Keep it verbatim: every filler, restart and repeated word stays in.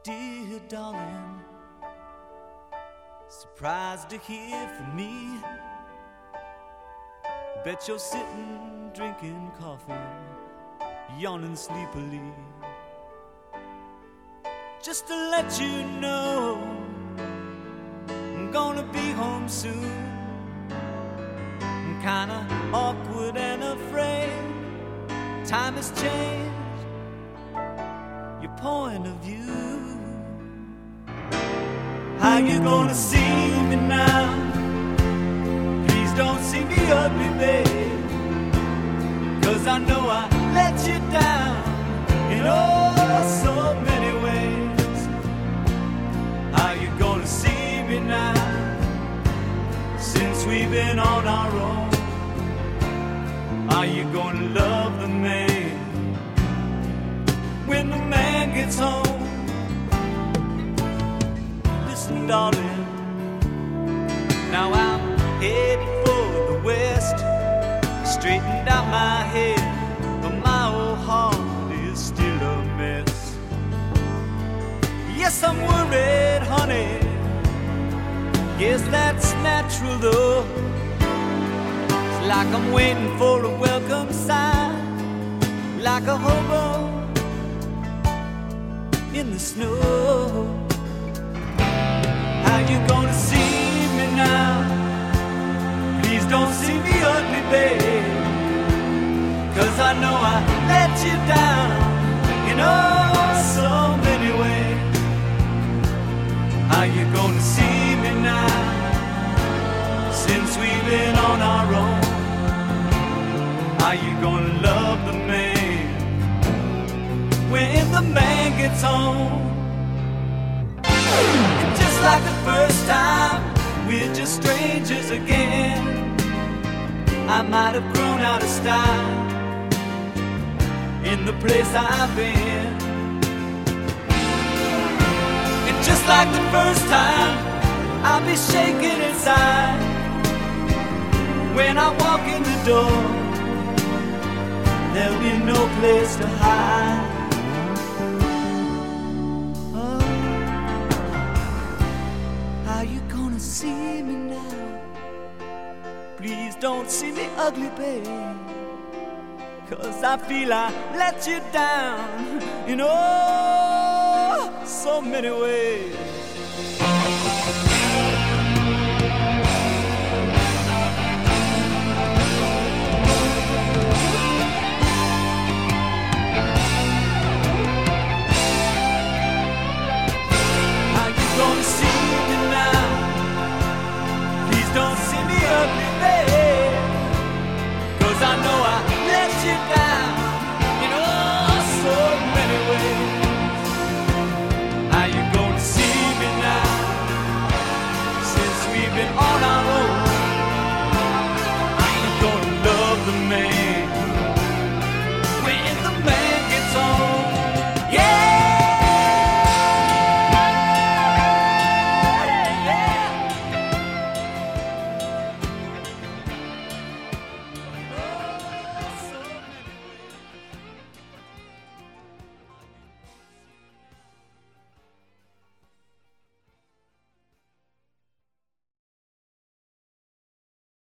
Dear darling, surprised to hear from me. Bet you're sitting drinking coffee, yawning sleepily. Just to let you know, I'm gonna be home soon. I'm kinda awkward and afraid. Time has changed your point of view. How you gonna see me now? Please don't see me ugly, babe, 'cause I know I let you down in oh so many ways. How you gonna see me now? Since we've been on our own, are you gonna love the man when the man gets home? Listen, darling, now I'm headed for the west. Straightened out my head, but my old heart is still a mess. Yes, I'm worried, honey. Guess that's natural though. It's like I'm waiting for a welcome sign, like a hobo in the snow. How you gonna see me now? Please don't see me ugly, babe, 'cause I know I let you down in oh so many ways. How you gonna see me now? Since we've been on our own, are you gonna love the man when the man gets home? And just like the first time, we're just strangers again. I might have grown out of style in the place I've been. And just like the first time, I'll be shaking inside when I walk in the door. There'll be no place to hide. Oh, how you gonna see me now? Please don't see me ugly, babe, 'cause I feel I let you down in oh so many ways.